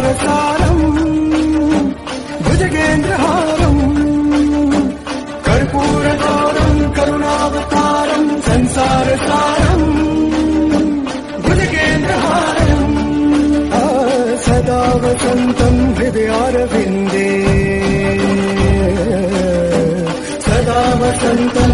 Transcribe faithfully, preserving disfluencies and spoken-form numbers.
संसारसारम् भुजगेन्द्रहारम् कर्पूरगौरम् करुणावतारम् संसारसारम् भुजगेन्द्रहारम् सदा वसन्तम् हृदयारविन्दे सदा वसन्तम्